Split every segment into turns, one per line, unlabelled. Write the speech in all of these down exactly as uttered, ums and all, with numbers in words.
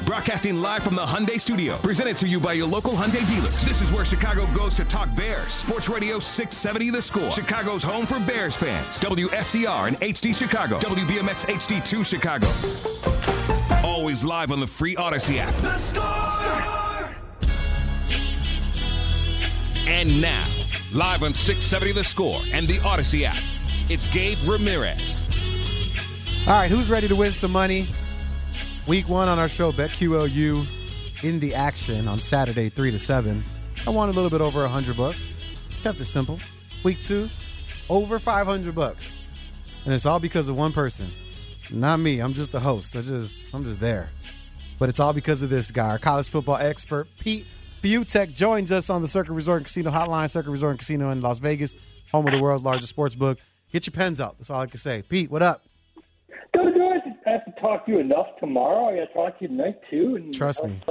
Broadcasting live from the Hyundai Studio. Presented to you by your local Hyundai dealers. This is where Chicago goes to talk Bears. Sports Radio six seventy The Score. Chicago's home for Bears fans. W S C R and H D Chicago. W B M X H D two Chicago. Always live on the free Odyssey app. The Score! And now, live on six seventy The Score and the Odyssey app, it's Gabe Ramirez.
All right, who's ready to win some money? Week one on our show, BetQLU in the action on Saturday, three to seven. I won a little bit over one hundred bucks. Kept it simple. Week two, over five hundred bucks. And it's all because of one person. Not me. I'm just the host. I just, I'm just there. But it's all because of this guy, our college football expert, Pete Fiutak, joins us on the Circuit Resort and Casino Hotline. Circuit Resort and Casino in Las Vegas, home of the world's largest sports book. Get your pens out. That's all I can say. Pete, what up?
Good, good. I have to talk to you enough tomorrow. I got to talk to you tonight, too. And
Trust me.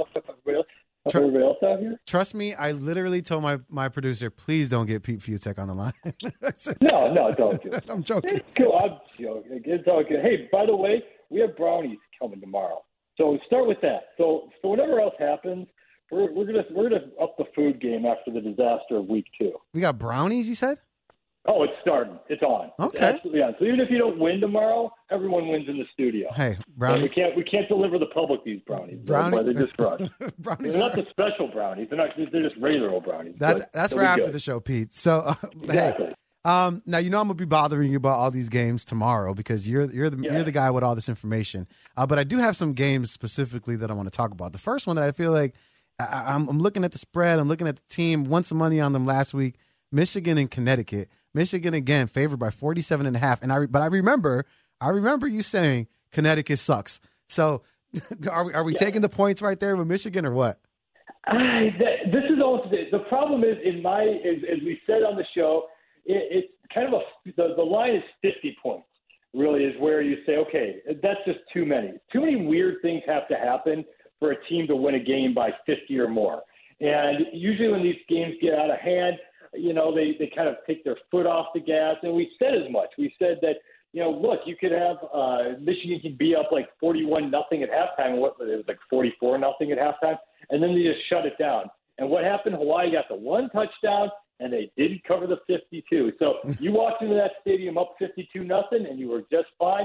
Tr- everybody else out here?
Trust me, I literally told my, my producer, please don't get Pete Fiutak on the line. said,
no, no, don't do it.
I'm joking.
It's cool. I'm joking. It's all good. Hey, by the way, we have brownies coming tomorrow. So start with that. So, so whatever else happens, we're, we're gonna we're gonna up the food game after the disaster of week two.
We got brownies, you said?
Oh, it's starting. It's on.
Okay.
It's absolutely on. So even if you don't win tomorrow, everyone wins in the studio.
Hey, brownies.
We can't we can't deliver the public these brownies.
Brownies.
They're just for us.
brownies
they're not the special brownies. They're not. They're just regular old brownies.
That's
but
that's
they'll
for
be
after
good.
the show, Pete. So uh,
Exactly.
hey, um, now you know I'm gonna be bothering you about all these games tomorrow because you're you're the
Yeah.
you're the guy with all this information. Uh, but I do have some games specifically that I want to talk about. The first one that I feel like I, I'm, I'm looking at the spread. I'm looking at the team. Won some money on them last week. Michigan and Connecticut. Michigan again favored by forty-seven and a half. And I but I remember I remember you saying Connecticut sucks. So are we are we
Yeah.
taking the points right there with Michigan or what?
I, that, this is also the, the problem is in my as, as we said on the show, it, it's kind of a the, the line is fifty points. Really is where you say, okay, that's just too many. Too many weird things have to happen for a team to win a game by fifty or more. And usually when these games get out of hand, you know, they, they kind of take their foot off the gas. And we said as much. We said that, you know, look, you could have uh, Michigan can be up like forty-one nothing at halftime. What it was like forty-four nothing at halftime, and then they just shut it down. And what happened? Hawaii got the one touchdown, and they didn't cover the fifty-two. So you walked into that stadium up fifty-two nothing, and you were just fine.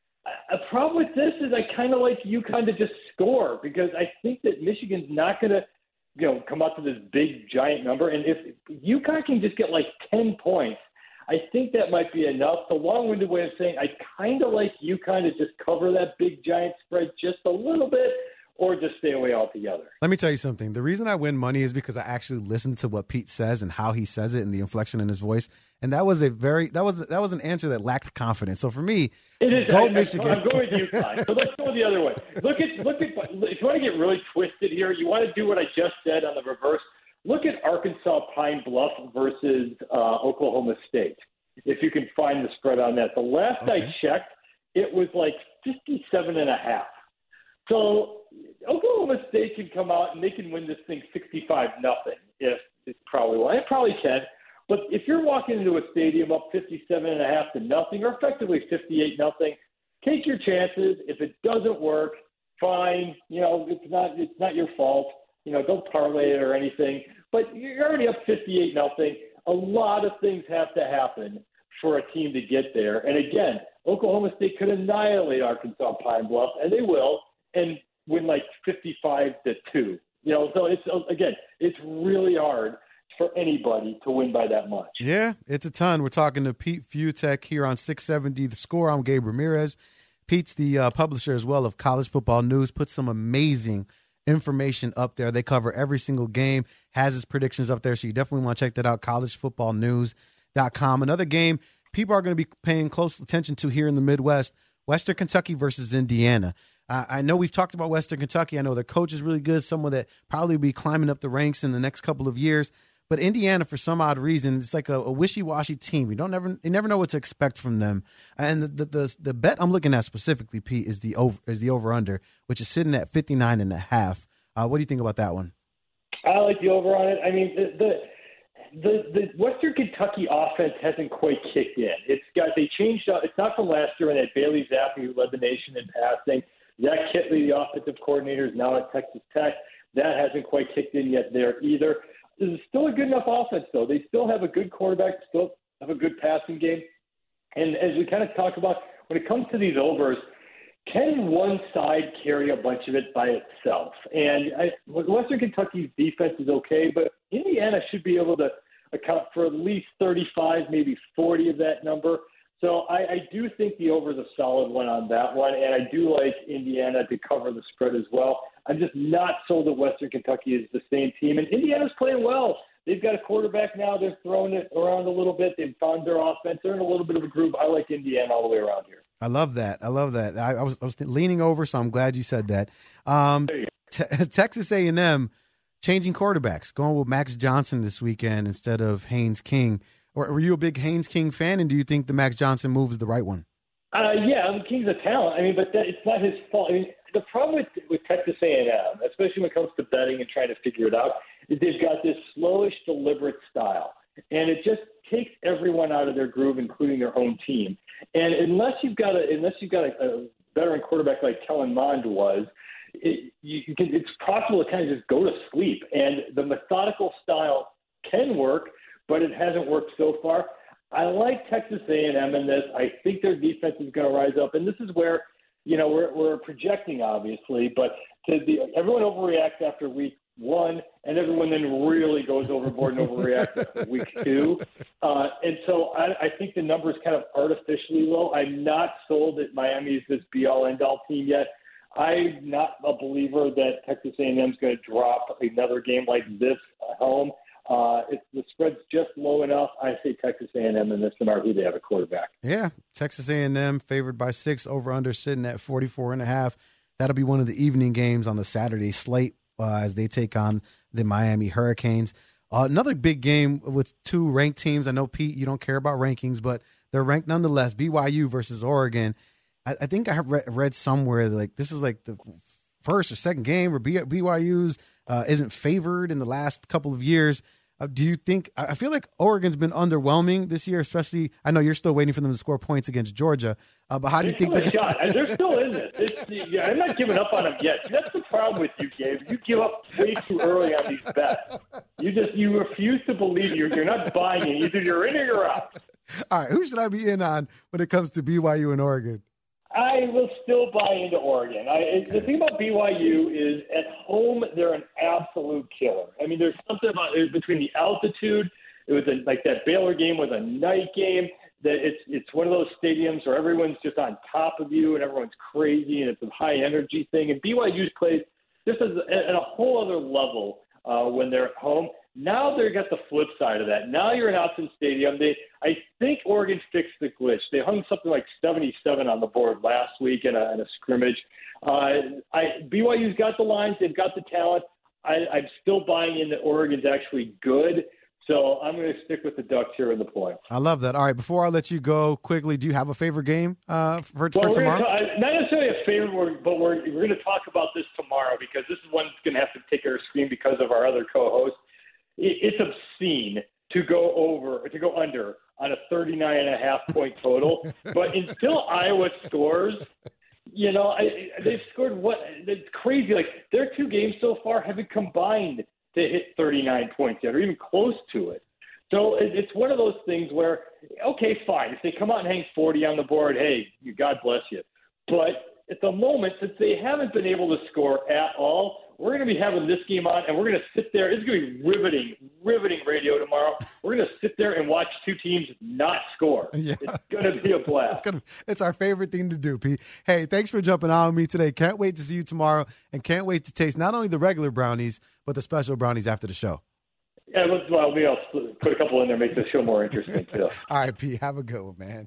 A problem with this is I kind of like UConn to just score because I think that Michigan's not going to, you know, come up to this big giant number. And if UConn can just get like ten points, I think that might be enough. The long-winded way of saying I kind of like UConn to just cover that big giant spread just a little bit or just stay away altogether.
Let me tell you something. The reason I win money is because I actually listen to what Pete says and how he says it and the inflection in his voice. And that was a very that was that was an answer that lacked confidence. So for me,
it is,
go
I,
Michigan.
I'm going with UConn. So let's go the other way. Look at look at if you want to get really twisted here, you want to do what I just said on the reverse. Look at Arkansas Pine Bluff versus uh, Oklahoma State. If you can find the spread on that. The last
Okay.
I checked, it was like fifty-seven and a half. So Oklahoma State can come out and they can win this thing sixty-five nothing. If it's probably well, it probably can. But if you're walking into a stadium up fifty-seven and a half to nothing, or effectively fifty-eight nothing, take your chances. If it doesn't work, fine. You know, it's not it's not your fault. You know, don't parlay it or anything. But you're already up fifty-eight nothing. A lot of things have to happen for a team to get there. And again, Oklahoma State could annihilate Arkansas Pine Bluff, and they will, and win like fifty-five to two. You know, so it's again, it's really hard for anybody to win by that much.
Yeah, it's a ton. We're talking to Pete Fiutak here on six seventy The Score. I'm Gabe Ramirez. Pete's the uh, publisher as well of College Football News. Put some amazing information up there. They cover every single game, has his predictions up there, so you definitely want to check that out, college football news dot com. Another game people are going to be paying close attention to here in the Midwest, Western Kentucky versus Indiana. Uh, I know we've talked about Western Kentucky. I know their coach is really good, someone that probably will be climbing up the ranks in the next couple of years. But Indiana, for some odd reason, it's like a, a wishy-washy team. You don't never, you never know what to expect from them. And the the the, the bet I'm looking at specifically, Pete, is the over is the over/under, which is sitting at fifty-nine and a half. Uh, what do you think about that one?
I like the over on it. I mean, the the the, the Western Kentucky offense hasn't quite kicked in. It's got they changed. It's not from last year when they had Bailey Zappi, who led the nation in passing. Zach Kitley, the offensive coordinator, is now at Texas Tech. That hasn't quite kicked in yet there either. This is still a good enough offense, though. They still have a good quarterback, still have a good passing game. And as we kind of talk about, when it comes to these overs, can one side carry a bunch of it by itself? And I, Western Kentucky's defense is okay, but Indiana should be able to account for at least thirty-five, maybe forty of that number. So I, I do think the over is a solid one on that one, and I do like Indiana to cover the spread as well. I'm just not sold that Western Kentucky is the same team, and Indiana's playing well. They've got a quarterback now. They're throwing it around a little bit. They've found their offense. They're in a little bit of a groove. I like Indiana all the way around here.
I love that. I love that. I, I was I was leaning over, so I'm glad you said that. Um, te- Texas A and M changing quarterbacks, going with Max Johnson this weekend instead of Haynes King. Or were you a big Haynes King fan, and do you think the Max Johnson move is the right one?
Uh, yeah, I mean, King's a talent. I mean, but that, it's not his fault. I mean, the problem with, with Texas A and M, especially when it comes to betting and trying to figure it out, is they've got this slowish, deliberate style. And it just takes everyone out of their groove, including their own team. And unless you've got a unless you've got a, a veteran quarterback like Kellen Mond was, it, you, you can, it's possible to kind of just go to sleep. And the methodical style can work, but it hasn't worked so far. I like Texas A and M in this. I think their defense is going to rise up, and this is where, you know, we're we're projecting obviously, but to the everyone overreacts after week one, and everyone then really goes overboard and overreacts after week two. Uh, and so I, I think the number is kind of artificially low. I'm not sold that Miami is this be-all, end-all team yet. I'm not a believer that Texas A and M is going to drop another game like this at home. Uh, it's, the spread's just low enough. I say Texas A and M in this, no matter who they have a quarterback.
Yeah, Texas A and M favored by six, over-under sitting at forty-four and a half. That'll be one of the evening games on the Saturday slate uh, as they take on the Miami Hurricanes. Uh, another big game with two ranked teams. I know, Pete, you don't care about rankings, but they're ranked nonetheless. B Y U versus Oregon. I, I think I read, read somewhere that, like, this is like the first or second game where B, BYU's uh, isn't favored in the last couple of years. Uh, do you think – I feel like Oregon's been underwhelming this year, especially – I know you're still waiting for them to score points against Georgia, uh, but how do you think
they're
–
shot. They're still in this. It's, yeah, I'm not giving up on them yet. That's the problem with you, Gabe. You give up way too early on these bets. You just – you refuse to believe you're, you're not buying it. Either you're in or you're out.
All right, who should I be in on when it comes to B Y U and Oregon?
I will still buy into Oregon. I, okay. The thing about B Y U is at home they're an absolute killer. I mean, there's something about it between the altitude. It was a, like that Baylor game was a night game. That it's it's one of those stadiums where everyone's just on top of you and everyone's crazy and it's a high energy thing. And B Y U's plays this is at a whole other level uh, when they're at home. Now they've got the flip side of that. Now you're in Autzen Stadium. They, I think Oregon fixed the glitch. They hung something like seventy-seven on the board last week in a, in a scrimmage. Uh, I, B Y U's got the lines. They've got the talent. I, I'm still buying in that Oregon's actually good. So I'm going to stick with the Ducks here in the points.
I love that. All right, before I let you go quickly, do you have a favorite game uh, for,
well,
for tomorrow?
Talk, not necessarily a favorite, but we're, we're going to talk about this tomorrow because this is one that's going to have to take our screen because of our other co-hosts. It's obscene to go over or to go under on a thirty-nine and a half point total. But until Iowa scores, you know, I, they've scored what? It's crazy. Like their two games so far haven't combined to hit thirty-nine points yet, or even close to it. So it's one of those things where, okay, fine. If they come out and hang forty on the board, hey, God bless you. But at the moment, since they haven't been able to score at all, we're going to be having this game on, and we're going to sit there. It's going to be riveting, riveting radio tomorrow. We're going to sit there and watch two teams not score. Yeah. It's going to be a blast.
It's, gonna, it's our favorite thing to do, Pete. Hey, thanks for jumping on with me today. Can't wait to see you tomorrow, and can't wait to taste not only the regular brownies, but the special brownies after the show.
Yeah, well, maybe I'll put a couple in there, make the show more interesting, too.
All right, Pete, have a good one, man.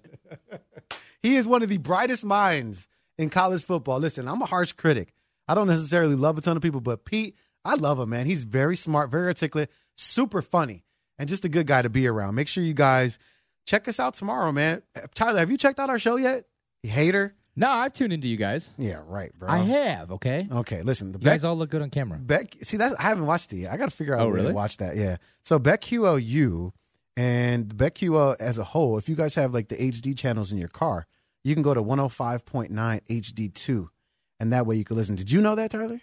He is one of the brightest minds in college football. Listen, I'm a harsh critic. I don't necessarily love a ton of people, but Pete, I love him, man. He's very smart, very articulate, super funny, and just a good guy to be around. Make sure you guys check us out tomorrow, man. Tyler, have you checked out our show yet? You hater?
No, I've tuned into you guys.
Yeah, right, bro.
I have, okay?
Okay, listen. The
you
Beck,
guys all look good on camera.
Beck, see, that's, I haven't watched it yet. I got to figure out
oh,
a way
really?
to watch that, yeah. So BetQLU and BetQL as a whole, if you guys have like the H D channels in your car, you can go to one oh five point nine H D two. and that way you can listen. Did you know that, Tyler?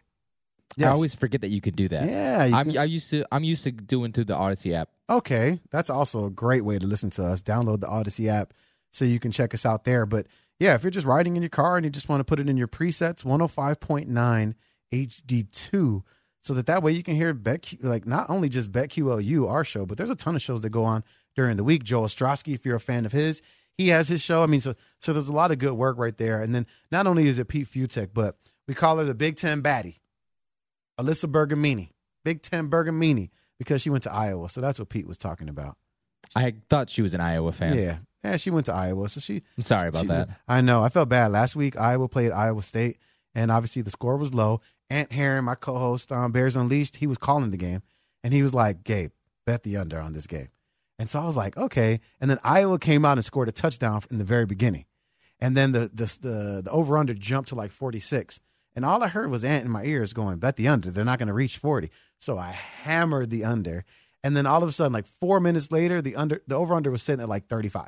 I always forget that you could do that.
Yeah, you
I'm
can-
I used to I'm used to doing through the Odyssey app.
Okay, that's also a great way to listen to us. Download the Odyssey app so you can check us out there. But yeah, if you're just riding in your car and you just want to put it in your presets, one oh five point nine H D two, so that that way you can hear Bet, like not only just BetQLU, our show, but there's a ton of shows that go on during the week. Joel Ostrowski, if you're a fan of his, he has his show. I mean, so so there's a lot of good work right there. And then not only is it Pete Futek, but we call her the Big Ten baddie, Alyssa Bergamini, Big Ten Bergamini, because she went to Iowa. So that's what Pete was talking about.
I thought she was an Iowa fan.
Yeah. Yeah, she went to Iowa. So she
I'm sorry about
she-
that.
I know. I felt bad. Last week, Iowa played Iowa State, and obviously the score was low. Ant Herron, my co-host on Bears Unleashed, he was calling the game, and he was like, Gabe, bet the under on this game. And so I was like, okay. And then Iowa came out and scored a touchdown in the very beginning. And then the the the, the over-under jumped to like forty-six. And all I heard was Ant in my ears going, bet the under. They're not going to reach forty. So I hammered the under. And then all of a sudden, like four minutes later, the under the over-under was sitting at like thirty-five.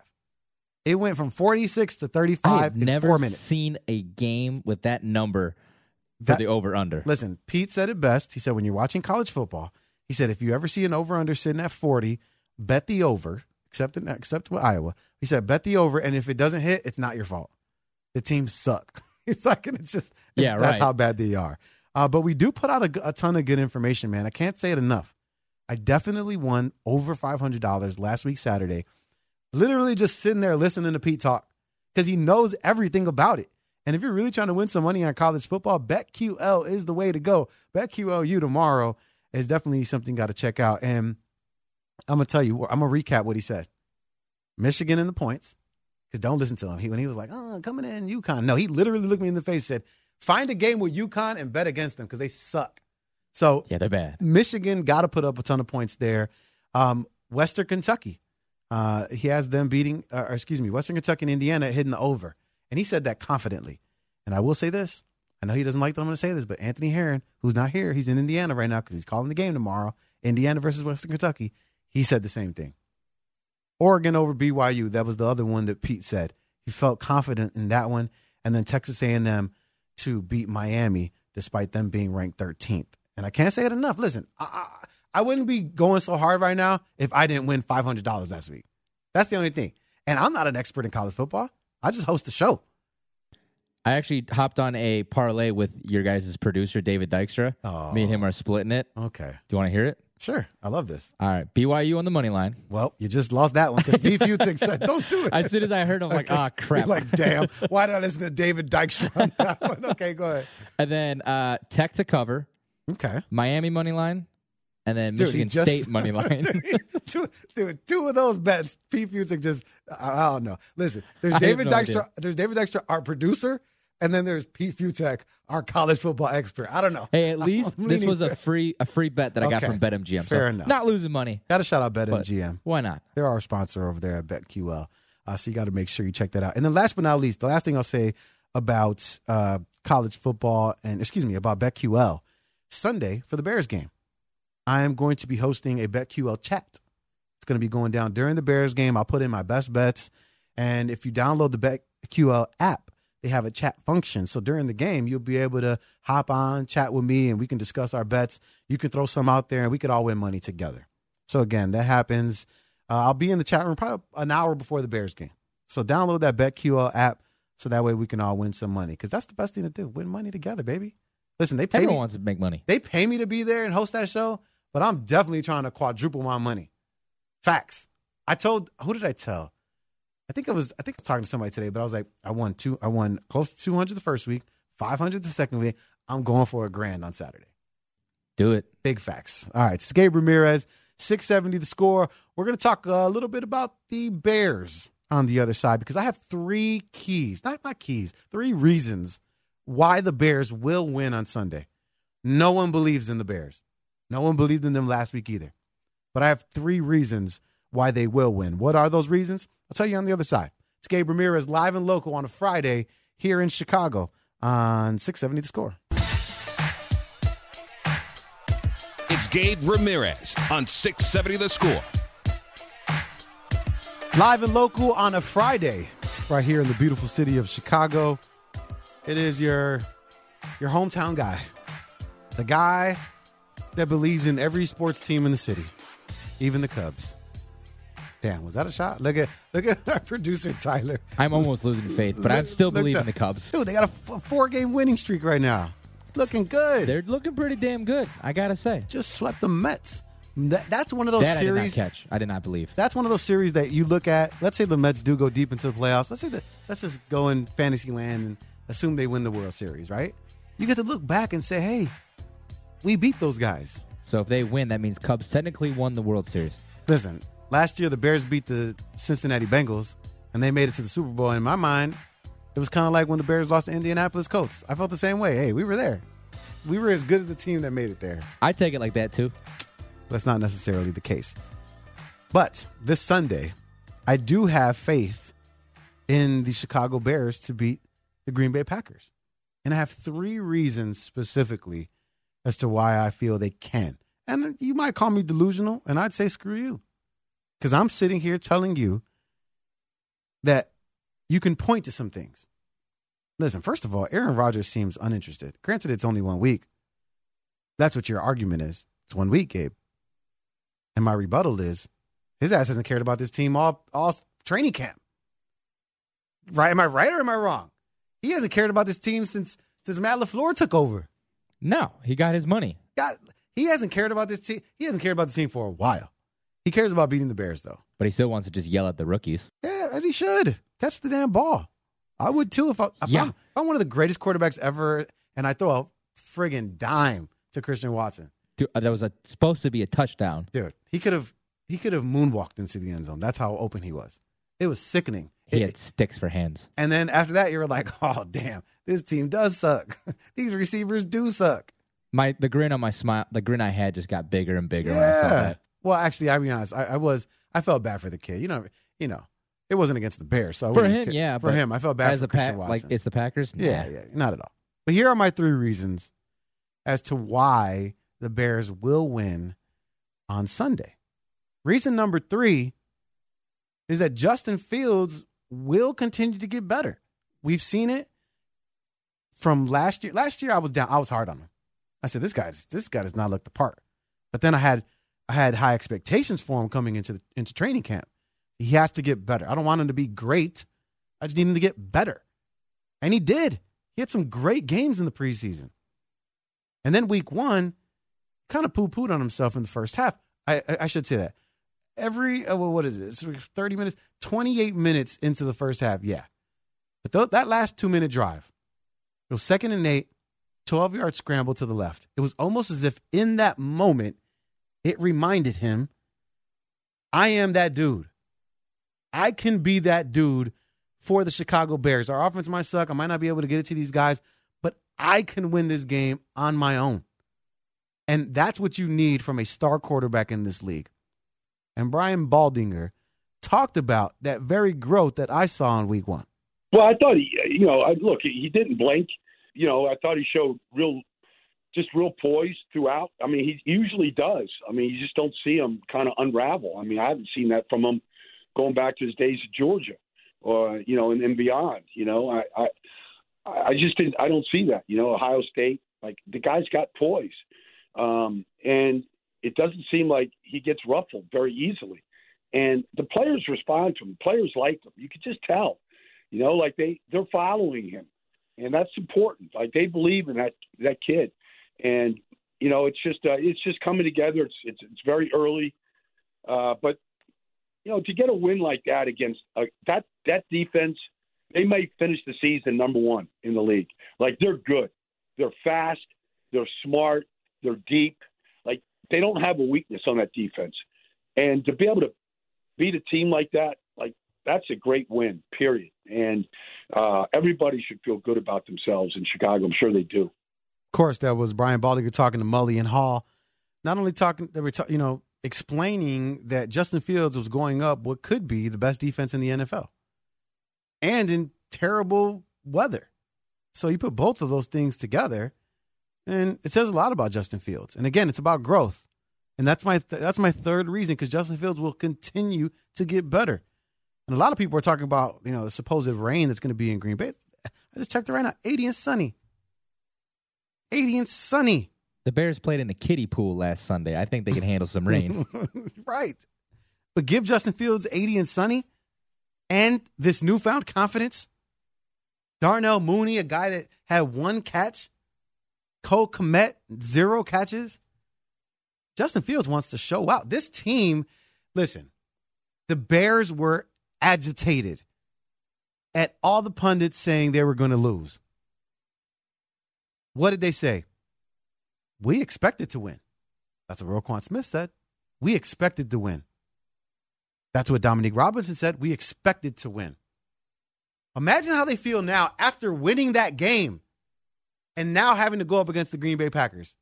It went from forty-six to
I
thirty-five
have
in
never
four minutes.
seen a game with that number for
That-
the over under.
Listen, Pete said it best. He said when you're watching college football, he said if you ever see an over-under sitting at forty, bet the over, except, in, except with Iowa. He said bet the over, and if it doesn't hit, it's not your fault. The teams suck. It's like, and it's just, it's,
Yeah,
that's
right.
how bad they are. Uh, but we do put out a, a ton of good information, man. I can't say it enough. I definitely won over five hundred dollars last week, Saturday, literally just sitting there listening to Pete talk because he knows everything about it. And if you're really trying to win some money on college football, BetQL is the way to go. BetQLU tomorrow is definitely something you got to check out. And I'm going to tell you, I'm going to recap what he said. Michigan in the points, because don't listen to him. He, when he was like, oh, coming in, UConn. No, he literally looked me in the face and said, find a game with UConn and bet against them because they suck. So
Yeah, they're bad.
Michigan got to put up a ton of points there. Um, Western Kentucky, uh, he has them beating, uh, or excuse me, Western Kentucky and Indiana hitting the over. And he said that confidently. And I will say this. I know he doesn't like that I'm going to say this, but Anthony Herron, who's not here, he's in Indiana right now because he's calling the game tomorrow, Indiana versus Western Kentucky. He said the same thing. Oregon over B Y U, that was the other one that Pete said. He felt confident in that one. And then Texas A and M to beat Miami despite them being ranked thirteenth. And I can't say it enough. Listen, I, I, I wouldn't be going so hard right now if I didn't win five hundred dollars last week. That's the only thing. And I'm not an expert in college football. I just host the show.
I actually hopped on a parlay with your guys' producer, David Dykstra.
Oh.
Me and him are splitting it. Do
Okay.
you want to hear it?
Sure. I love this.
All right. B Y U on the money line.
Well, you just lost that one because B. Futek said, don't do it.
As soon as I heard, I'm like, ah, crap.
You're like, damn, why did I listen to David Dykstra on that one? Okay, go ahead.
And then uh, Tech to cover,
Okay.
Miami money line, and then
Dude, he
Michigan
just-
State money line.
dude, he- two, dude, two of those bets, Pete Futek just, I, I don't know. Listen, there's
I have
David
no
Dykstra,
idea.
there's David Dykstra, our producer, and then there's Pete Futek, our college football expert. I don't know.
Hey, at least
I'm
this
leaning-
was a free a free bet that I got
Okay.
from BetMGM.
Fair
so
enough.
Not losing money.
Got to shout out
but
BetMGM.
Why not?
They're our sponsor over there at BetQL. Uh, so you got to make sure you check that out. And then last but not least, the last thing I'll say about uh, college football and, excuse me, about BetQL, Sunday for the Bears game, I am going to be hosting a BetQL chat. It's going to be going down during the Bears game. I'll put in my best bets. And if you download the BetQL app, they have a chat function. So during the game, you'll be able to hop on, chat with me, and we can discuss our bets. You can throw some out there, and we could all win money together. So again, that happens. Uh, I'll be in the chat room probably an hour before the Bears game. So download that BetQL app so that way we can all win some money because that's the best thing to do. Win money together, baby. Listen, they pay
Everyone
me.
wants to make money.
They pay me to be there and host that show, but I'm definitely trying to quadruple my money. Facts. I told, who did I tell? I think I was, I think I was talking to somebody today, but I was like, I won two, I won close to two hundred the first week, five hundred the second week. I'm going for a grand on Saturday.
Do it.
Big facts. All right. It's Gabe Ramirez, six seventy the score. We're going to talk a little bit about the Bears on the other side because I have three keys, not, not keys, three reasons why the Bears will win on Sunday. No one believes in the Bears. No one believed in them last week either. But I have three reasons why they will win. What are those reasons? I'll tell you on the other side. It's Gabe Ramirez live and local on a Friday here in Chicago on six seventy The Score.
It's Gabe Ramirez on six seventy The Score.
Live and local on a Friday right here in the beautiful city of Chicago. It is your your hometown guy, the guy that believes in every sports team in the city, even the Cubs. Damn, was that a shot? Look at look at our producer, Tyler.
I'm almost losing faith, but I'm still believing the Cubs.
Dude, they got a f- four-game winning streak right now. Looking good.
They're looking pretty damn good, I got to say.
Just swept the Mets. That, that's one of those
that
series.
I did not catch. I did not believe.
That's one of those series that you look at. Let's say the Mets do go deep into the playoffs. Let's say that. Let's just go in fantasy land and assume they win the World Series, right? You get to look back and say, hey, we beat those guys.
So if they win, that means Cubs technically won the World Series.
Listen, last year the Bears beat the Cincinnati Bengals, and they made it to the Super Bowl. In my mind, it was kind of like when the Bears lost to Indianapolis Colts. I felt the same way. Hey, we were there. We were as good as the team that made it there.
I take it like that, too.
That's not necessarily the case. But this Sunday, I do have faith in the Chicago Bears to beat the Green Bay Packers. And I have three reasons specifically as to why I feel they can. And you might call me delusional, and I'd say screw you. Because I'm sitting here telling you that you can point to some things. Listen, first of all, Aaron Rodgers seems uninterested. Granted, it's only one week. That's what your argument is. It's one week, Gabe. And my rebuttal is his ass hasn't cared about this team all, all training camp. Right? Am I right or am I wrong? He hasn't cared about this team since since Matt LaFleur took over.
No, he got his money.
God, he hasn't cared about this team. He hasn't cared about the team for a while. He cares about beating the Bears, though.
But he still wants to just yell at the rookies.
Yeah, as he should. Catch the damn ball. I would, too, if, I, if,
yeah.
I'm, if I'm one of the greatest quarterbacks ever and I throw a friggin' dime to Christian Watson.
Dude, that was a, supposed to be a touchdown.
Dude, he could have he could have moonwalked into the end zone. That's how open he was. It was sickening.
He
it,
had sticks for hands.
And then after that, you were like, oh, damn, this team does suck. These receivers do suck.
My The grin on my smile, the grin I had just got bigger and bigger
yeah.
when I saw that.
Well, actually, I'll be honest. I, I was, I felt bad for the kid. You know, you know, it wasn't against the Bears. So I
for him,
care.
yeah.
For him, I felt bad
as
for
a
Christian
pa-
Watson.
Like, it's the Packers? Nah.
Yeah, yeah, not at all. But here are my three reasons as to why the Bears will win on Sunday. Reason number three is that Justin Fields will continue to get better. We've seen it from last year. Last year, I was down. I was hard on him. I said, "This guy, this guy does not look the part." But then I had, I had high expectations for him coming into the, into training camp. He has to get better. I don't want him to be great. I just need him to get better, and he did. He had some great games in the preseason, and then week one, kind of poo-pooed on himself in the first half. I, I, I should say that. Every, uh, what is it? It's thirty minutes, twenty-eight minutes into the first half, yeah. But th- that last two-minute drive, it was second and eight, twelve-yard scramble to the left. It was almost as if in that moment, it reminded him, I am that dude. I can be that dude for the Chicago Bears. Our offense might suck. I might not be able to get it to these guys, but I can win this game on my own. And that's what you need from a star quarterback in this league. And Brian Baldinger talked about that very growth that I saw in week one.
Well, I thought he, you know, I, look, he didn't blink. You know, I thought he showed real, just real poise throughout. I mean, he usually does. I mean, you just don't see him kind of unravel. I mean, I haven't seen that from him going back to his days at Georgia, or you know, and, and beyond. You know, I, I, I just didn't. I don't see that. You know, Ohio State, like the guy's got poise, um, and it doesn't seem like he gets ruffled very easily. And the players respond to him. Players like him. You could just tell. You know, like they they're following him. And that's important. Like they believe in that that kid, and you know it's just uh, it's just coming together. It's it's it's very early, uh, but you know to get a win like that against uh, that that defense, they may finish the season number one in the league. Like they're good, they're fast, they're smart, they're deep. Like they don't have a weakness on that defense, and to be able to beat a team like that, like. That's a great win, period. And uh, everybody should feel good about themselves in Chicago. I'm sure they do.
Of course, that was Brian Baldinger talking to Mully and Hall. Not only talking, they were ta- you know, explaining that Justin Fields was going up what could be the best defense in the N F L, and in terrible weather. So you put both of those things together, and it says a lot about Justin Fields. And again, it's about growth, and that's my th- that's my third reason, because Justin Fields will continue to get better. And a lot of people are talking about, you know, the supposed rain that's going to be in Green Bay. I just checked it right now, eighty and sunny. eighty and sunny.
The Bears played in a kiddie pool last Sunday. I think they can handle some rain.
Right. But give Justin Fields eighty and sunny and this newfound confidence. Darnell Mooney, a guy that had one catch. Cole Kmet, zero catches. Justin Fields wants to show out. This team, listen, the Bears were agitated at all the pundits saying they were going to lose. What did they say? We expected to win. That's what Roquan Smith said. We expected to win. That's what Dominique Robinson said. We expected to win. Imagine how they feel now after winning that game and now having to go up against the Green Bay Packers.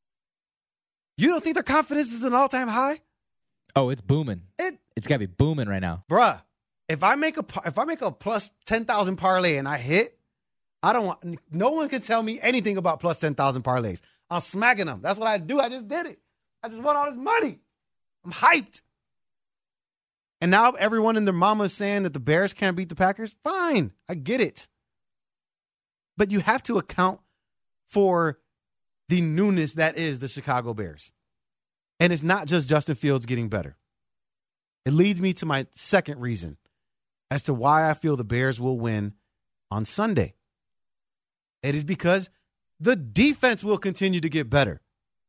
You don't think their confidence is an all-time high?
Oh, it's booming.
It,
it's got to be booming right now.
Bruh, if I make a if I make a plus ten thousand parlay and I hit, I don't want, no one can tell me anything about plus ten thousand parlays. I'm smacking them. That's what I do. I just did it. I just won all this money. I'm hyped. And now everyone and their mama is saying that the Bears can't beat the Packers. Fine. I get it. But you have to account for the newness that is the Chicago Bears. And it's not just Justin Fields getting better. It leads me to my second reason as to why I feel the Bears will win on Sunday. It is because the defense will continue to get better.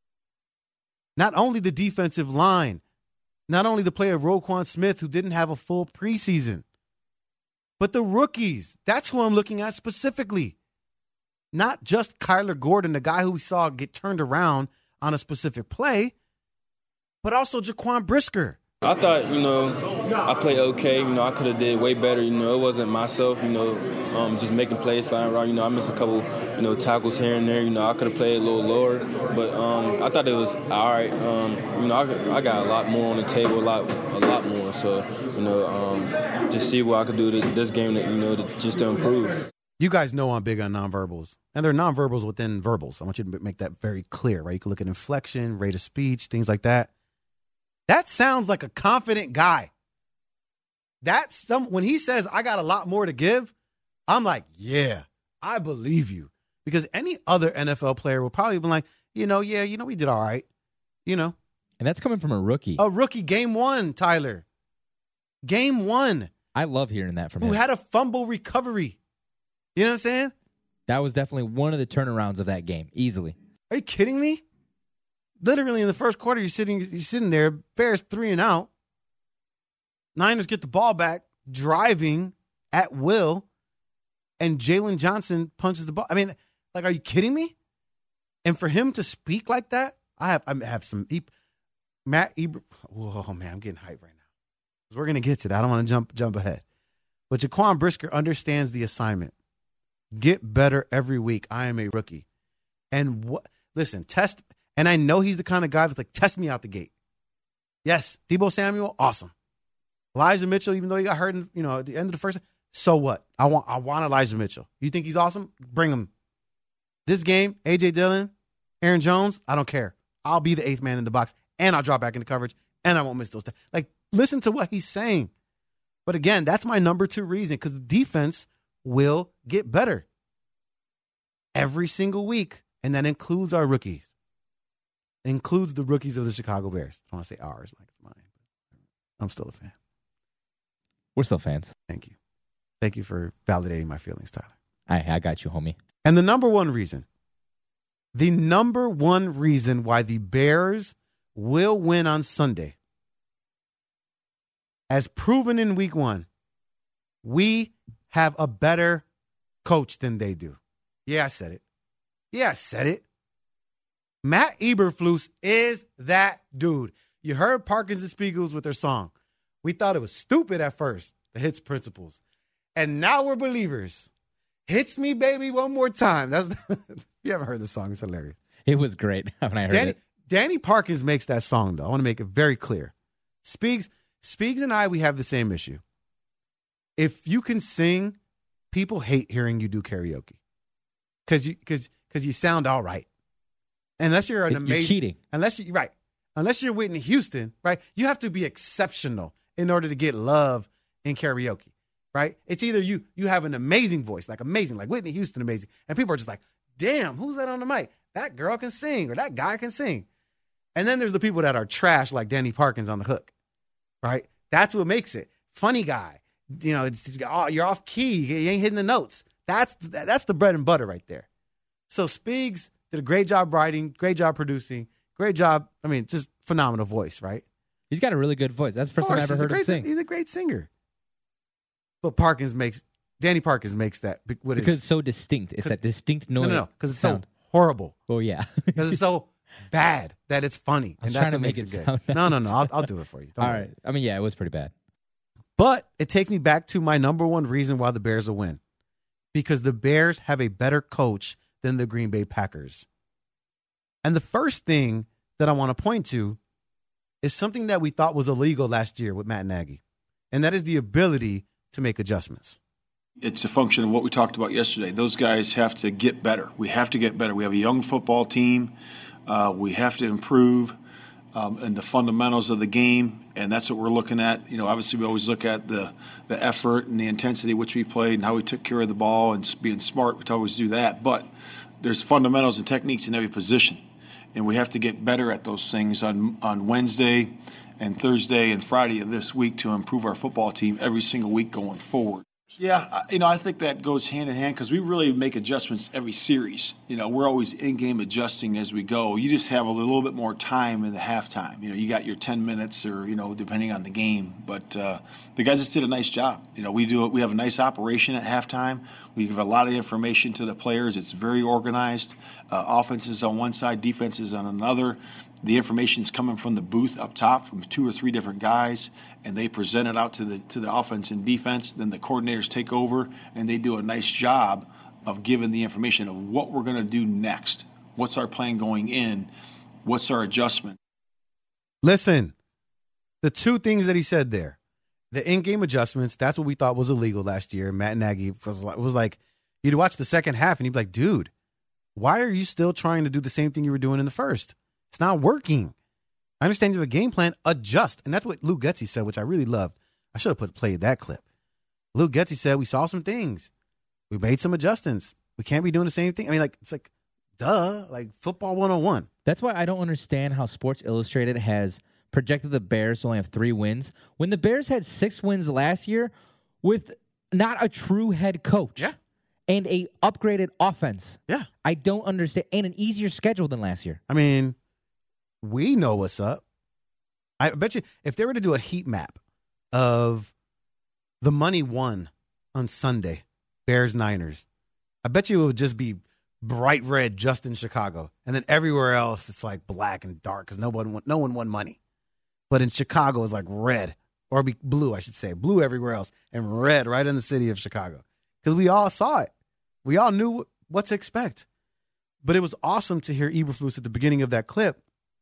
Not only the defensive line, not only the player Roquan Smith, who didn't have a full preseason, but the rookies. That's who I'm looking at specifically. Not just Kyler Gordon, the guy who we saw get turned around on a specific play, but also Jaquan Brisker.
I thought, you know, I played okay. You know, I could have did way better. You know, it wasn't myself, you know, um, just making plays, flying around. You know, I missed a couple, you know, tackles here and there. You know, I could have played a little lower. But um, I thought it was all right. Um, you know, I, I got a lot more on the table, a lot a lot more. So, you know, um, just see what I could do to this game, that, you know, to, just to improve.
You guys know I'm big on nonverbals. And they're nonverbals within verbals. I want you to make that very clear, right? You can look at inflection, rate of speech, things like that. That sounds like a confident guy. That's some when he says, I got a lot more to give, I'm like, yeah, I believe you. Because any other N F L player will probably be like, you know, yeah, you know, we did all right. You know.
And that's coming from a rookie.
A rookie, game one, Tyler. Game one.
I love hearing that from
who
him.
Who had a fumble recovery. You know what I'm saying?
That was definitely one of the turnarounds of that game, easily.
Are you kidding me? Literally in the first quarter, you're sitting, you're sitting there, Bears three and out. Niners get the ball back, driving at will, and Jalen Johnson punches the ball. I mean, like, are you kidding me? And for him to speak like that, I have, I have some. He, Matt Eber, oh man, I'm getting hyped right now. We're gonna get to that. I don't want to jump jump ahead, but Jaquan Brisker understands the assignment. Get better every week. I am a rookie, and what? Listen, test. And I know he's the kind of guy that's like, test me out the gate. Yes, Deebo Samuel, awesome. Elijah Mitchell, even though he got hurt, in, you know, at the end of the first, so what? I want, I want Elijah Mitchell. You think he's awesome? Bring him. This game, A J Dillon, Aaron Jones, I don't care. I'll be the eighth man in the box, and I'll drop back into coverage, and I won't miss those. T- like, listen to what he's saying. But again, that's my number two reason, because the defense will get better every single week, and that includes our rookies. Includes the rookies of the Chicago Bears. I don't want to say ours like it's mine, but I'm still a fan.
We're still fans.
Thank you. Thank you for validating my feelings, Tyler.
I, I got you, homie.
And the number one reason, the number one reason why the Bears will win on Sunday, as proven in week one, we have a better coach than they do. Yeah, I said it. Yeah, I said it. Matt Eberflus is that dude. You heard Parkins and Spiegels with their song. We thought it was stupid at first, the Hits Principles. And now we're believers. Hits me, baby, one more time. That's if you haven't heard the song, it's hilarious.
It was great when I heard
Danny,
it.
Danny Parkins makes that song, though. I want to make it very clear. Spiegs, Spiegs and I, we have the same issue. If you can sing, people hate hearing you do karaoke. Because you, cause, cause you sound all right. Unless you're an
You're
amazing,
cheating.
Unless you right, unless you're Whitney Houston, right? You have to be exceptional in order to get love in karaoke, right? It's either you you have an amazing voice, like amazing, like Whitney Houston, amazing, and people are just like, "Damn, who's that on the mic?" that girl can sing or that guy can sing. And then there's the people that are trash like Danny Parkins on the hook, right? That's what makes it. Funny guy. You know, it's, oh, you're off key. You ain't hitting the notes. That's that's the bread and butter right there. So Spigs did a great job writing, great job producing, great job. I mean, just phenomenal voice, right?
He's got a really good voice. That's the first time I ever heard him sing.
He's a great singer. But Parkins makes, Danny Parkins makes that. What
because
is,
it's so distinct. It's that distinct noise.
No, no, no. Because it's
sound.
so horrible.
Oh, yeah.
Because it's so bad that it's funny. And that's what makes it, it good.
Nice.
No, no, no. I'll, I'll do it for you. Don't
All
worry.
right. I mean, yeah, it was pretty bad.
But it takes me back to my number one reason why the Bears will win. Because the Bears have a better coach than the Green Bay Packers. And the first thing that I want to point to is something that we thought was illegal last year with Matt Nagy. And that is the ability to make adjustments.
It's a function of what we talked about yesterday. Those guys have to get better. We have to get better. We have a young football team. Uh, we have to improve um, in the fundamentals of the game, and that's what we're looking at. You know, obviously we always look at the, the effort and the intensity which we played and how we took care of the ball and being smart. We always do that. But there's fundamentals and techniques in every position, and we have to get better at those things on, on Wednesday and Thursday and Friday of this week to improve our football team every single week going forward. Yeah, you know, I think that goes hand in hand because we really make adjustments every series. You know, we're always in-game adjusting as we go. You just have a little bit more time in the halftime. You know, you got your ten minutes or, you know, depending on the game. But uh, the guys just did a nice job. You know, we do we have a nice operation at halftime. We give a lot of information to the players. It's very organized. Uh, offenses on one side, defenses on another. The information is coming from the booth up top from two or three different guys, and they present it out to the to the offense and defense. Then the coordinators take over, and they do a nice job of giving the information of what we're going to do next. What's our plan going in? What's our adjustment?
Listen, the two things that he said there, the in-game adjustments, that's what we thought was illegal last year. Matt Nagy was like, was like you'd watch the second half, and he'd be like, dude, why are you still trying to do the same thing you were doing in the first? It's not working. I understand you have a game plan. Adjust. And that's what Lou Getsy said, which I really loved. I should have put played that clip. Lou Getsy said, we saw some things. We made some adjustments. We can't be doing the same thing. I mean, like, it's like, duh, like football one oh one.
That's why I don't understand how Sports Illustrated has projected the Bears to only have three wins when the Bears had six wins last year with not a true head coach.
Yeah.
And a upgraded offense.
Yeah.
I don't understand. And an easier schedule than last year.
I mean, we know what's up. I bet you if they were to do a heat map of the money won on Sunday, Bears Niners, I bet you it would just be bright red just in Chicago. And then everywhere else it's like black and dark because no one won, no one won money. But in Chicago it's like red, or be blue, I should say. Blue everywhere else and red right in the city of Chicago. Because we all saw it. We all knew what to expect. But it was awesome to hear Eberflus at the beginning of that clip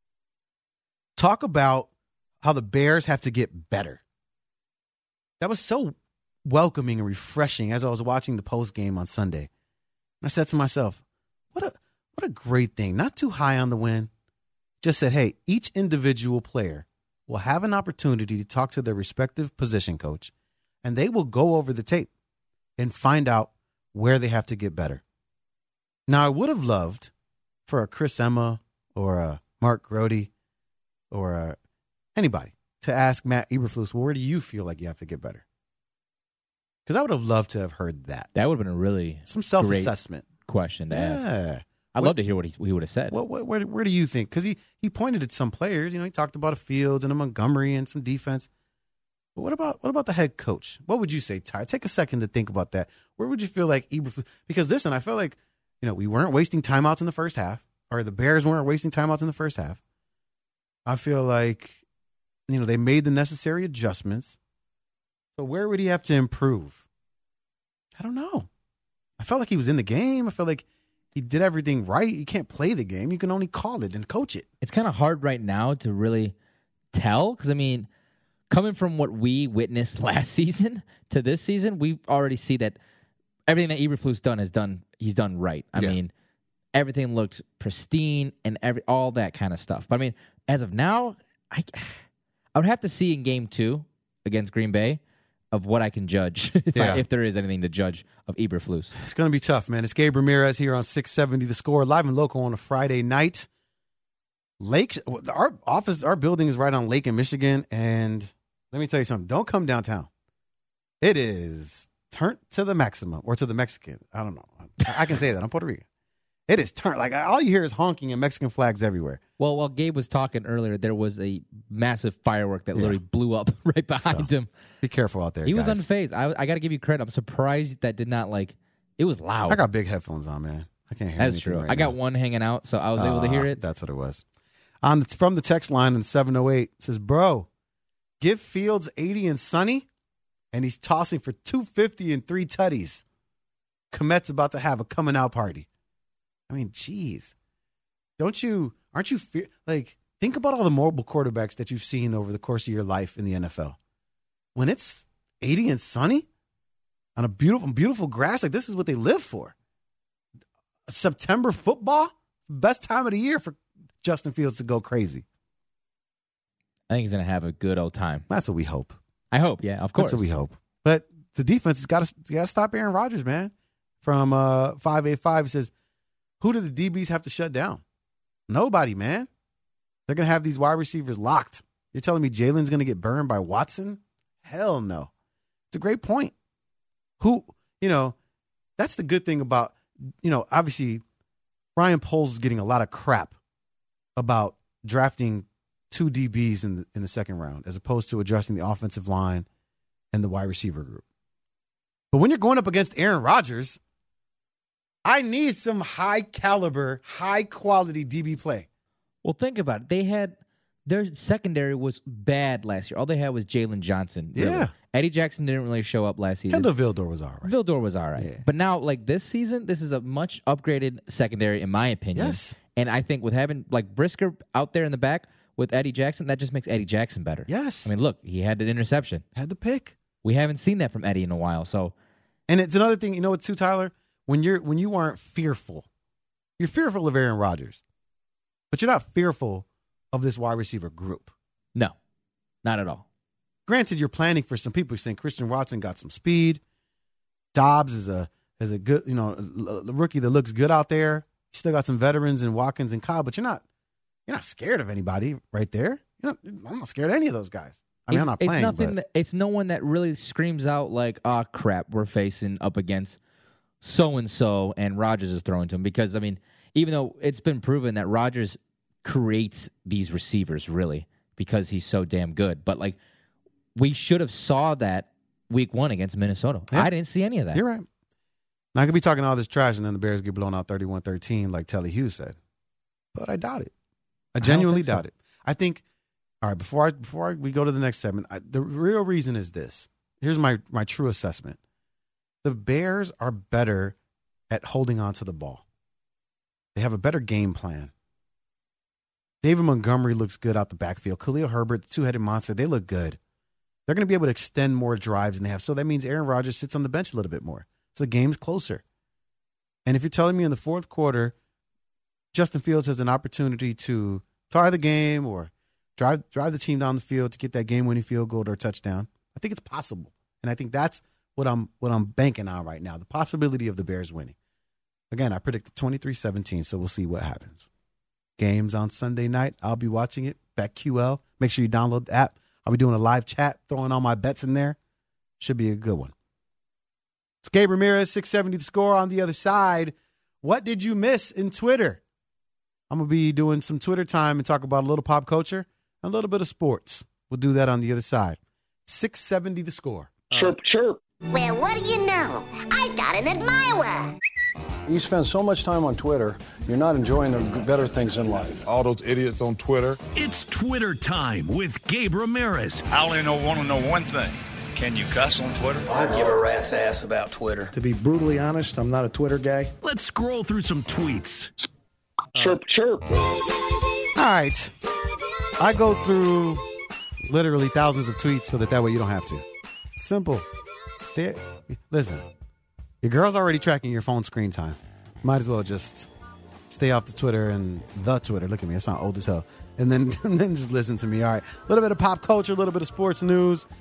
talk about how the Bears have to get better. That was so welcoming and refreshing as I was watching the post game on Sunday. And I said to myself, what a what a great thing. Not too high on the win. Just said, hey, each individual player will have an opportunity to talk to their respective position coach, and they will go over the tape and find out where they have to get better. Now, I would have loved for a Chris Emma or a Mark Grody or uh, anybody to ask Matt Eberflus, well, where do you feel like you have to get better? Because I would have loved to have heard that.
That would have been a really
some self-assessment
question to
yeah.
ask. I'd what, love to hear what he, he would have said.
What, what, where, where do you think? Because he, he pointed at some players. You know, he talked about a Fields and a Montgomery and some defense. But what about what about the head coach? What would you say, Ty? Take a second to think about that. Where would you feel like Eberflus? Because listen, I felt like you know we weren't wasting timeouts in the first half, or the Bears weren't wasting timeouts in the first half. I feel like, you know, they made the necessary adjustments. So where would he have to improve? I don't know. I felt like he was in the game. I felt like he did everything right. You can't play the game. You can only call it and coach it.
It's kind of hard right now to really tell because, I mean, coming from what we witnessed last season to this season, we already see that everything that Eberflus done has done, he's done right. I yeah. mean, everything looked pristine and every all that kind of stuff. But I mean, as of now, I, I would have to see in game two against Green Bay of what I can judge, if,
Yeah.
I, if there is anything to judge of Eberflus.
It's going to be tough, man. It's Gabe Ramirez here on six seventy The Score, live and local on a Friday night. Lake, our office, our building is right on Lake in Michigan, and let me tell you something. Don't come downtown. It is turned to the maximum, or to the Mexican. I don't know. I can say that. I'm Puerto Rican. It is turned. Like, all you hear is honking and Mexican flags everywhere.
Well, while Gabe was talking earlier, there was a massive firework that literally
Yeah.
blew up right behind
So,
him.
Be careful out there,
He was
guys.
unfazed. I, I got to give you credit. I'm surprised that did not, like, it was loud.
I got big headphones on, man. I can't hear
That's
anything
true.
right
I got
now.
one hanging out, so I was able to hear
Ah,
it.
That's what it was. On the, from the text line in seven oh eight, it says, bro, give Fields eighty and sunny, and he's tossing for two fifty and three tutties. Komet's about to have a coming out party. I mean, geez. Don't you, aren't you, fear, like, think about all the mobile quarterbacks that you've seen over the course of your life in the N F L. When it's eighty and sunny on a beautiful, beautiful grass, like, this is what they live for. September football, best time of the year for Justin Fields to go crazy.
I think he's going to have a good old time.
That's what we hope.
I hope, yeah, of course.
That's what we hope. But the defense has got to got to stop Aaron Rodgers, man. From uh, five eighty-five, it says, who do the D Bs have to shut down? Nobody, man. They're going to have these wide receivers locked. You're telling me Jalen's going to get burned by Watson? Hell no. It's a great point. Who, you know, that's the good thing about, you know, obviously Ryan Poles is getting a lot of crap about drafting two D Bs in the, in the second round as opposed to addressing the offensive line and the wide receiver group. But when you're going up against Aaron Rodgers, I need some high caliber, high quality D B play.
Well, think about it. They had their secondary was bad last year. All they had was Jalen Johnson. Really.
Yeah.
Eddie Jackson didn't really show up last season.
Kendall Vildor was all right.
Vildor was all right.
Yeah.
But now, like this season, this is a much upgraded secondary, in my opinion.
Yes.
And I think with having like Brisker out there in the back with Eddie Jackson, that just makes Eddie Jackson better.
Yes.
I mean, look, he had an interception.
Had the pick.
We haven't seen that from Eddie in a while. So,
And it's another thing, you know what, too, Tyler? When you're when you aren't fearful, you're fearful of Aaron Rodgers, but you're not fearful of this wide receiver group.
no, not at all.
Granted, you're planning for some people. You're saying Christian Watson got some speed. Dobbs is a is a good, you know, a rookie that looks good out there. You still got some veterans in Watkins and Cobb, but you're not you're not scared of anybody right there. You're not, I'm not scared of any of those guys. I mean,
it's,
I'm not
it's
playing.
nothing.
but
That, it's no one that really screams out like, "Oh crap, we're facing up against so and so," and Rodgers is throwing to him. Because I mean, even though it's been proven that Rodgers creates these receivers really because he's so damn good, but like we should have saw that week one against Minnesota.
Yeah.
I didn't see any of that.
You're right. Now, I could be talking all this trash and then the Bears get blown out thirty-one thirteen like Telly Hughes said. But I doubt it. I genuinely
think so.
doubt it. I think, all right, before I, before I, we go to the next segment, I, the real reason is this. Here's my, my true assessment. The Bears are better at holding on to the ball. They have a better game plan. David Montgomery looks good out the backfield. Khalil Herbert, the two-headed monster, they look good. They're going to be able to extend more drives than they have. So that means Aaron Rodgers sits on the bench a little bit more. So the game's closer. And if you're telling me in the fourth quarter, Justin Fields has an opportunity to tie the game or drive drive the team down the field to get that game-winning field goal or touchdown, I think it's possible. And I think that's what I'm what I'm banking on right now, the possibility of the Bears winning. Again, I predict twenty-three seventeen, so we'll see what happens. Games on Sunday night. I'll be watching it. BetQL. Make sure you download the app. I'll be doing a live chat, throwing all my bets in there. Should be a good one. It's Gabe Ramirez, six seventy The Score. On the other side, what did you miss in Twitter? I'm going to be doing some Twitter time and talk about a little pop culture and a little bit of sports. We'll do that on the other side. six seventy The Score.
Chirp, chirp.
Well, what do you know? I got an admirer.
You spend so much time on Twitter, you're not enjoying the better things in life.
All those idiots on Twitter.
It's Twitter time with Gabe Ramirez.
I only know, want to know one thing. Can you cuss on Twitter?
I give a rat's ass about Twitter.
To be brutally honest, I'm not a Twitter guy.
Let's scroll through some tweets.
Chirp, chirp.
All right. I go through literally thousands of tweets so that that way you don't have to. Simple. Stay. Listen, your girl's already tracking your phone screen time. Might as well just stay off the Twitter and the Twitter. Look at me. I sound old as hell. And then, and then just listen to me. All right. A little bit of pop culture, a little bit of sports news.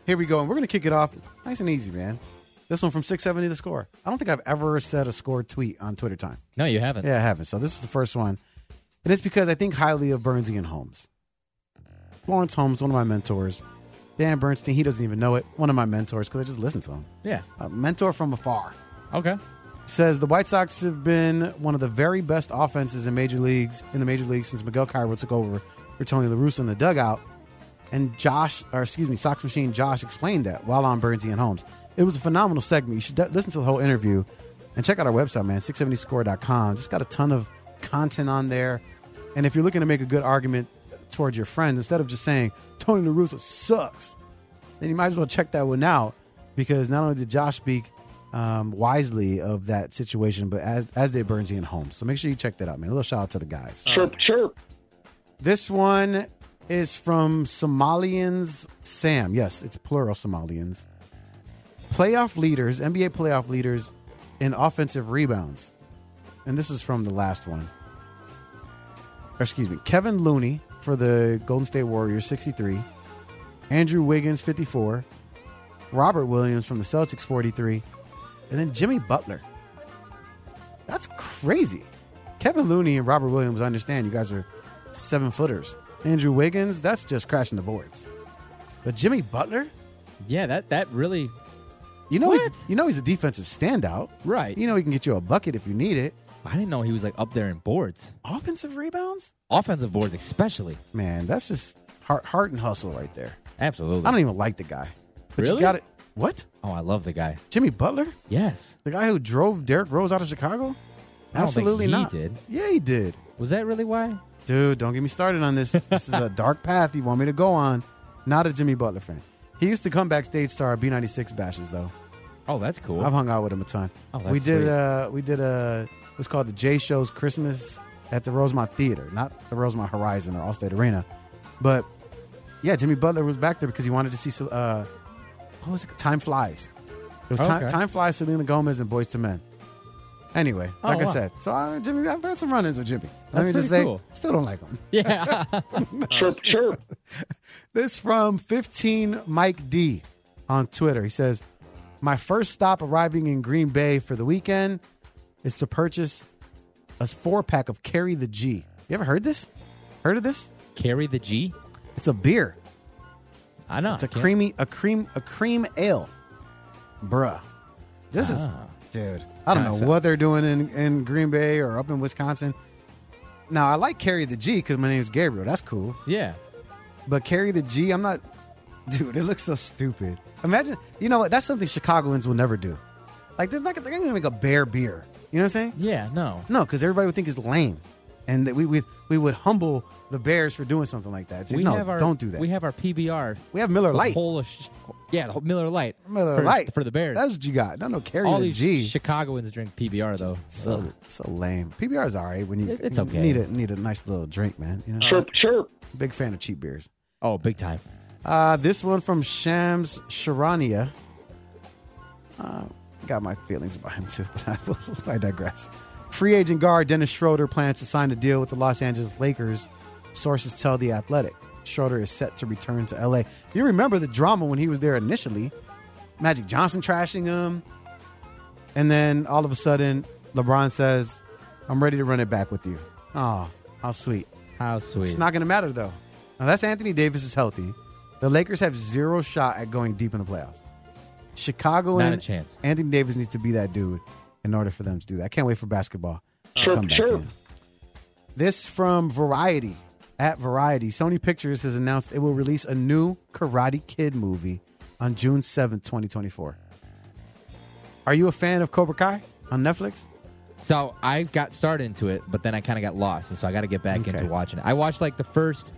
Here we go. And we're going to kick it off nice and easy, man. This one from six seventy The Score. I don't think I've ever said a Score tweet on Twitter time.
No, you haven't.
Yeah, I haven't. So this is the first one. And it's because I think highly of Bernsey and Holmes. Lawrence Holmes, one of my mentors. Dan Bernstein, he doesn't even know it. One of my mentors because I just listen to him.
Yeah.
A mentor from afar.
Okay.
Says the White Sox have been one of the very best offenses in major leagues in the major leagues since Miguel Cairo took over for Tony La Russa in the dugout. And Josh, or excuse me, Sox Machine Josh explained that while on Bernsey and Holmes. It was a phenomenal segment. You should de- listen to the whole interview and check out our website, man, six seventy score dot com. Just got a ton of content on there. And if you're looking to make a good argument towards your friends, instead of just saying Tony La Russa sucks, then you might as well check that one out, because not only did Josh speak um, wisely of that situation, but as as did Bernsey and Holmes. So make sure you check that out, man. A little shout out to the guys.
Chirp, chirp.
This one is from Somalians Sam. Yes, it's plural Somalians. Playoff leaders, N B A playoff leaders in offensive rebounds. And this is from the last one. Or excuse me, Kevin Looney for the Golden State Warriors, sixty-three. Andrew Wiggins, fifty-four. Robert Williams from the Celtics, forty-three. And then Jimmy Butler. That's crazy. Kevin Looney and Robert Williams, I understand you guys are seven footers. Andrew Wiggins, that's just crashing the boards. But Jimmy Butler?
Yeah, that that really...
You know, he's, you know he's a defensive standout.
Right.
You know he can get you a bucket if you need it.
I didn't know he was like up there in boards.
Offensive rebounds?
Offensive boards especially.
Man, that's just heart, heart and hustle right there.
Absolutely.
I don't even like the guy. But
really?
You got it. What?
Oh, I love the guy.
Jimmy Butler?
Yes.
The guy who drove Derrick Rose out of Chicago?
I don't
Absolutely
think he
not.
did.
Yeah, he did.
Was that really why?
Dude, don't get me started on this. This is a dark path you want me to go on. Not a Jimmy Butler fan. He used to come backstage star B ninety-six bashes, though.
Oh, that's cool.
I've hung out with him a ton.
Oh, that's
we did
sweet.
uh we did a it was called the J Show's Christmas at the Rosemont Theater, not the Rosemont Horizon or Allstate Arena. But yeah, Jimmy Butler was back there because he wanted to see uh what was it? Time Flies. It was time,
Okay.
time Flies, Selena Gomez and Boyz two Men. Anyway,
Oh,
like I
wow.
said, so I, Jimmy, I've had some run-ins with Jimmy. Let
That's
me just
pretty
say,
cool.
still don't like him.
Yeah.
Chirp, chirp.
This from fifteen Mike D on Twitter. He says, my first stop arriving in Green Bay for the weekend is to purchase a four-pack of Carry the G. You ever heard this? Heard of this?
Carry the G?
It's a beer.
I know.
It's a
I can't-
creamy, a cream, a cream ale. Bruh. This is,
Ah.
dude, I don't know
Kinda
what they're doing in, in Green Bay or up in Wisconsin. Now, I like Carry the G because my name's Gabriel. That's cool.
Yeah.
But Carry the G, I'm not, dude, it looks so stupid. Imagine, you know what? That's something Chicagoans will never do. Like, there's not, they're not going to make a bear beer. You know what I'm saying?
Yeah, no.
No, because everybody would think it's lame. And that we would we would humble the Bears for doing something like that. Say,
we
no,
have our,
don't do that.
We have our P B R.
We have Miller
the
Lite.
Whole of sh- yeah, the whole Miller Lite.
Miller
for,
Lite.
For the Bears.
That's what you got. No, no, Carry
All
the
these
G.
Chicagoans drink P B R, though.
So,
Ugh.
so lame. P B R is all right when you,
It- it's
you
okay.
need a need a nice little drink, man. You know?
Chirp, chirp.
Big fan of cheap beers.
Oh, big time.
Uh, this one from Shams Sharania. Uh, got my feelings about him too, but I, I digress. Free agent guard Dennis Schroeder plans to sign a deal with the Los Angeles Lakers. Sources tell The Athletic. Schroeder is set to return to L A. You remember the drama when he was there initially. Magic Johnson trashing him. And then all of a sudden, LeBron says, I'm ready to run it back with you. Oh, how sweet.
How sweet.
It's not going to matter, though. Unless Anthony Davis is healthy, the Lakers have zero shot at going deep in the playoffs. Chicago
Not
and
a chance.
Anthony Davis needs to be that dude in order for them to do that. I can't wait for basketball to
Chirp,
come back
chirp.
in. This from Variety. At Variety, Sony Pictures has announced it will release a new Karate Kid movie on June seventh, twenty twenty-four. Are you a fan of Cobra Kai on Netflix?
So I got started into it, but then I kind of got lost, and so I got to get back
Okay.
into watching it. I watched like the first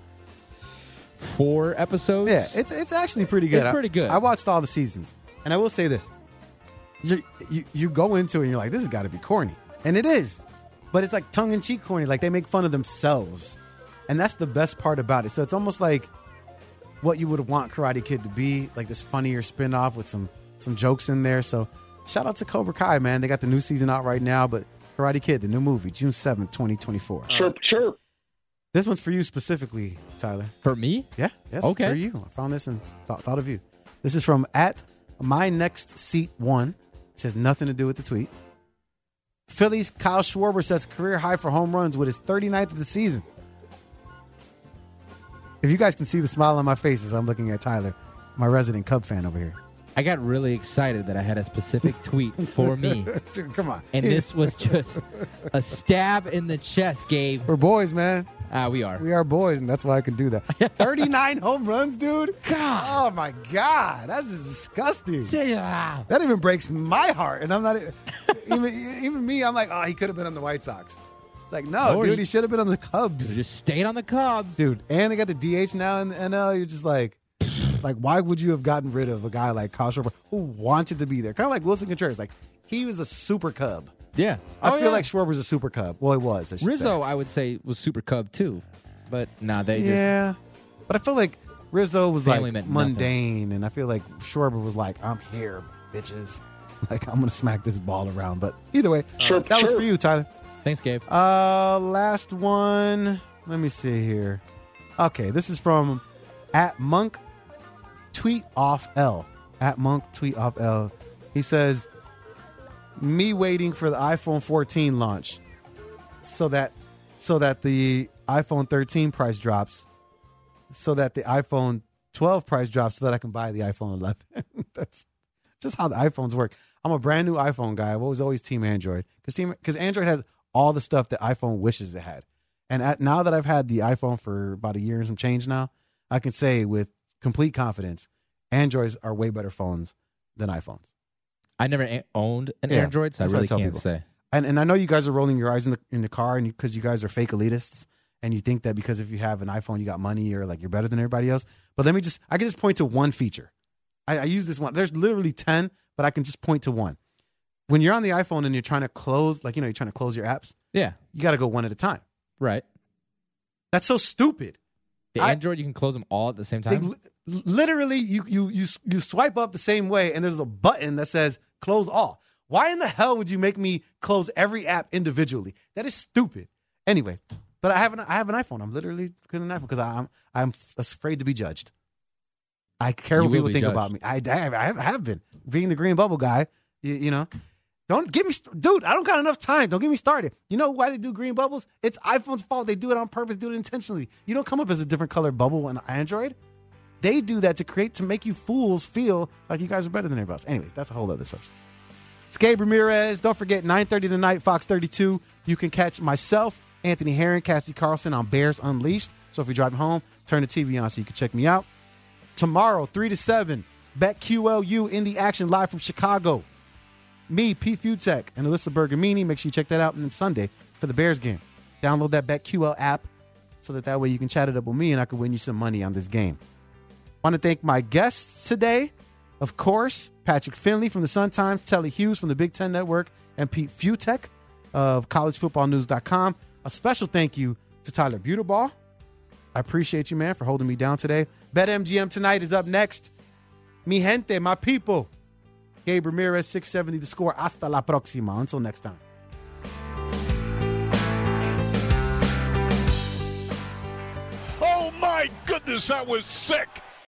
four episodes.
Yeah, it's it's actually pretty good.
It's pretty good.
I, I watched all the seasons, and I will say this: you you, you go into it and you're like, this has got to be corny, and it is, but it's like tongue in cheek corny. Like they make fun of themselves, and that's the best part about it. So it's almost like what you would want Karate Kid to be, like this funnier spinoff with some some jokes in there. So shout out to Cobra Kai, man. They got the new season out right now, but Karate Kid, the new movie, June seventh, twenty twenty-four.
Chirp, chirp.
This one's for you specifically, Tyler.
For me?
Yeah, that's
Okay.
for you. I found this and thought, thought of you. This is from at my next seat one, which has nothing to do with the tweet. Phillies Kyle Schwarber sets career high for home runs with his thirty-ninth of the season. If you guys can see the smile on my face as I'm looking at Tyler, my resident Cub fan over here.
I got really excited that I had a specific tweet for me.
Dude, come on.
And this was just a stab in the chest, Gabe.
We're boys, man.
Ah, we are.
We are boys, and that's why I can do that. thirty-nine home runs, dude?
God.
Oh, my God. That's just disgusting.
Yeah.
That even breaks my heart. And I'm not even, even me, I'm like, oh, he could have been on the White Sox. It's like, no,
Or
dude,
he-
he should have been on the Cubs.
Just stayed on the Cubs.
Dude, and they got the D H now in the N L. You're just like, like, why would you have gotten rid of a guy like Kyle Schwarber who wanted to be there? Kind of like Wilson Contreras. Like, he was a super Cub.
Yeah.
I
Oh,
feel
yeah.
like Schwarber's a super Cub. Well, he was. I should
Rizzo,
say.
I would say, was super Cub too. But nah, they just.
Yeah. But I feel like Rizzo was
Family
like
meant nothing.
mundane, and I feel like Schwarber was like, I'm here, bitches. Like, I'm going to smack this ball around. But either way,
Sure,
that was
sure.
for you, Tyler.
Thanks, Gabe.
Uh, last one. Let me see here. Okay, this is from at Monk Tweet Off L. At Monk Tweet Off L. He says, me waiting for the iPhone fourteen launch so that so that the iPhone thirteen price drops, so that the iPhone twelve price drops, so that I can buy the iPhone eleven. That's just how the iPhones work. I'm a brand new iPhone guy. I was always Team Android because because Android has all the stuff that iPhone wishes it had. And at, now that I've had the iPhone for about a year and some change now, I can say with complete confidence, Androids are way better phones than iPhones.
I never a- owned an
Yeah,
Android, so I
that's what I
really
tell
can't
people.
say.
And and I know you guys are rolling your eyes in the in the car, and because you, you guys are fake elitists, and you think that because if you have an iPhone, you got money or like you're better than everybody else. But let me just, I can just point to one feature. I, I use this one. There's literally ten, but I can just point to one. When you're on the iPhone and you're trying to close, like you know, you're trying to close your apps.
Yeah.
You got to go one at a time.
Right.
That's so stupid.
The
I-
Android, you can close them all at the same
They
time.
li- literally, you you you you swipe up the same way, and there's a button that says close all. Why in the hell would you make me close every app individually? That is stupid. Anyway, but I have an I have an iPhone. I'm literally getting an iPhone because I'm I'm afraid to be judged. I care
You
what
will
people
be
think
judged.
about me. I, I, have, I have I have been being the green bubble guy. You, you know, don't get me, st- dude. I don't got enough time. Don't get me started. You know why they do green bubbles? It's iPhone's fault. They do it on purpose. Do it intentionally. You don't come up as a different colored bubble on Android. They do that to create to make you fools feel like you guys are better than everybody else. Anyways, that's a whole other subject. It's Gabe Ramirez. Don't forget, nine thirty tonight, Fox thirty-two. You can catch myself, Anthony Herron, Cassie Carlson on Bears Unleashed. So if you're driving home, turn the T V on so you can check me out. Tomorrow, three to seven, BetQLU in the action live from Chicago. Me, Pete Futek, and Alyssa Bergamini. Make sure you check that out. And then Sunday for the Bears game. Download that BetQL app so that that way you can chat it up with me and I can win you some money on this game. Want to thank my guests today. Of course, Patrick Finley from the Sun-Times, Telly Hughes from the Big Ten Network, and Pete Futek of college football news dot com. A special thank you to Tyler Buterball. I appreciate you, man, for holding me down today. BetMGM tonight is up next. Mi gente, my people. Gabe Ramirez, six seventy The Score. Hasta la próxima. Until next time.
Oh, my goodness, that was sick.